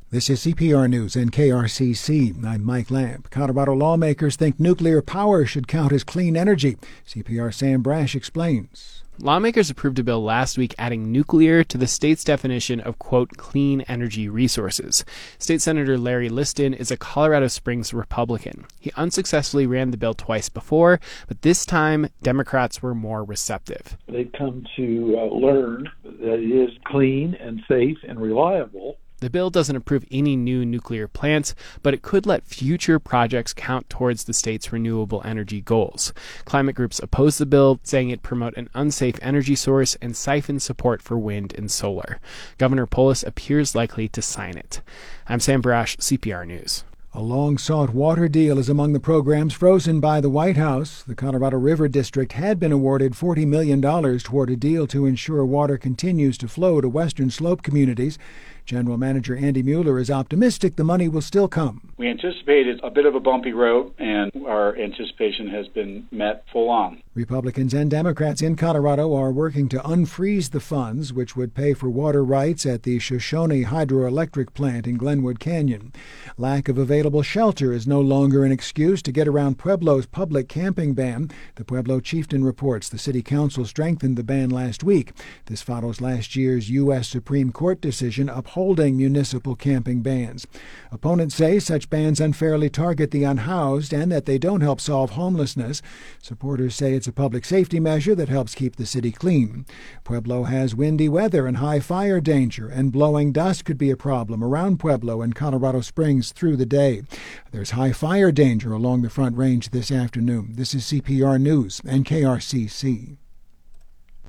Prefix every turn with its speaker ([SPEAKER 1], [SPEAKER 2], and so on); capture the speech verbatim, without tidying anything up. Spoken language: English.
[SPEAKER 1] This is C P R News and K R C C. I'm Mike Lamb. Colorado lawmakers think nuclear power should count as clean energy. C P R Sam Brash explains.
[SPEAKER 2] Lawmakers approved a bill last week adding nuclear to the state's definition of, quote, clean energy resources. State Senator Larry Liston is a Colorado Springs Republican. He unsuccessfully ran the bill twice before, but this time Democrats were more receptive.
[SPEAKER 3] They've come to uh, learn that it is clean and safe and reliable.
[SPEAKER 2] The bill doesn't approve any new nuclear plants, but it could let future projects count towards the state's renewable energy goals. Climate groups oppose the bill, saying it promote an unsafe energy source and siphon support for wind and solar. Governor Polis appears likely to sign it. I'm Sam Brash, C P R News.
[SPEAKER 1] A long-sought water deal is among the programs frozen by the White House. The Colorado River District had been awarded forty million dollars toward a deal to ensure water continues to flow to Western Slope communities. General Manager Andy Mueller is optimistic the money will still come.
[SPEAKER 4] We anticipated a bit of a bumpy road, and our anticipation has been met full on.
[SPEAKER 1] Republicans and Democrats in Colorado are working to unfreeze the funds, which would pay for water rights at the Shoshone hydroelectric plant in Glenwood Canyon. Lack of available shelter is no longer an excuse to get around Pueblo's public camping ban. The Pueblo chieftain reports the city council strengthened the ban last week. This follows last year's U S Supreme Court decision upholding municipal camping bans. Opponents say such bans unfairly target the unhoused and that they don't help solve homelessness. Supporters say it's a public safety measure that helps keep the city clean. Pueblo has windy weather and high fire danger, and blowing dust could be a problem around Pueblo and Colorado Springs through the day. There's high fire danger along the Front Range this afternoon. This is C P R News and K R C C.